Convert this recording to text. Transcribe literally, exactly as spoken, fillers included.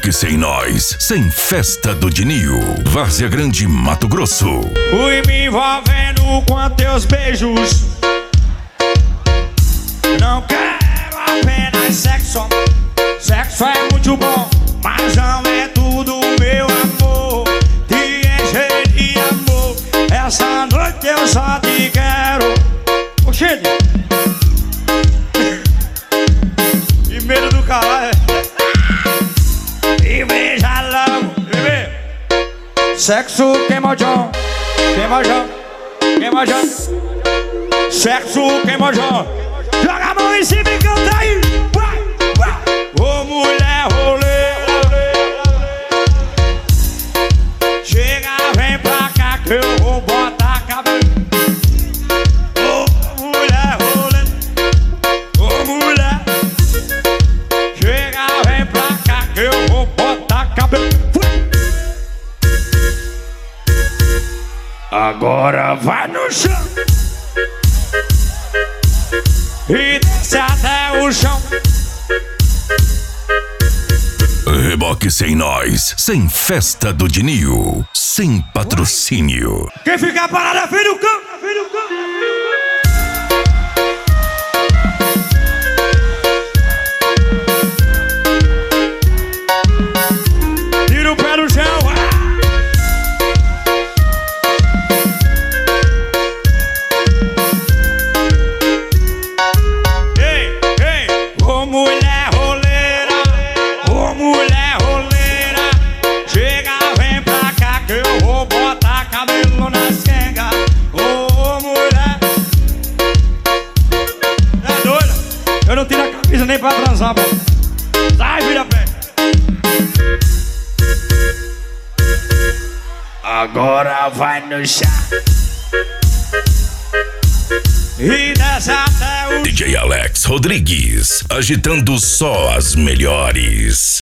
Reboque Sem Nós, sem festa do Dinil. Várzea Grande, Mato Grosso. Fui me envolvendo com teus beijos. Não quero apenas sexo. Sexo é muito bom, mas não é tudo, meu amor. Te encher de amor. Essa noite eu só te quero. Oxê, que medo do caralho. E beija logo, bebê. Sexo queimojão, queimojão, queimojão. Sexo queimojão. Joga a mão em cima e canta aí. Vai, vai. Ô mulher roleira, chega, vem pra cá que eu vou botar cabelo. Ô mulher roleira, ô mulher, chega, vem pra cá que eu vou botar cabelo. Agora vai no chão e desce até o chão. Reboque Sem Nós, sem festa do Dinil, sem patrocínio. Quem ficar parado é filho do cão, é filho do cão. Tira o pé do chão. Ei, ei, ô mulher roleira, ô mulher roleira, chega, vem pra cá que eu vou botar cabelo na esquenga. Ô mulher, é doida? Eu não tiro a camisa nem pra transar, pô. Sai, vira pé. Agora vai no chá e desce até o D J Alex Rodrigues, agitando só as melhores.